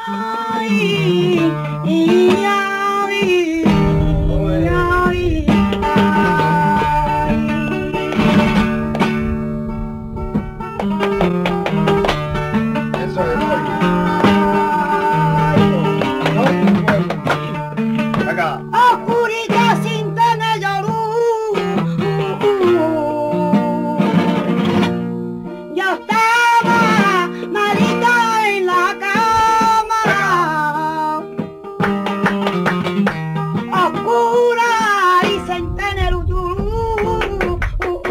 Oscurita sin tener yo luz, yo estaba malita en la cama, oscura y sin tener luz.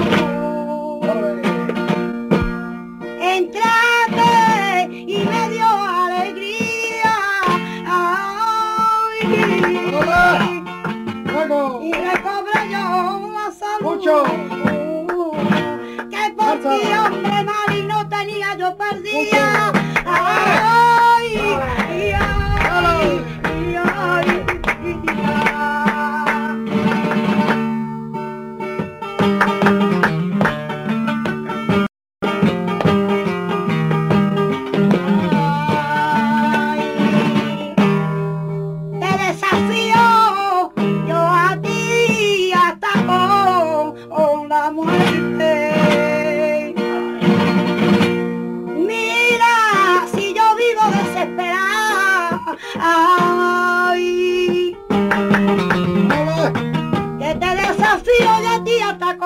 Entraste y me dio alegría. Y recobré yo la salud. Que por ti, hombre maligno, tenía yo perdida. Ay, ay, ay, ay, te desafío yo a ti hasta con la muerte. Mira, si yo vivo desesperada, ay, que te desafío yo a ti hasta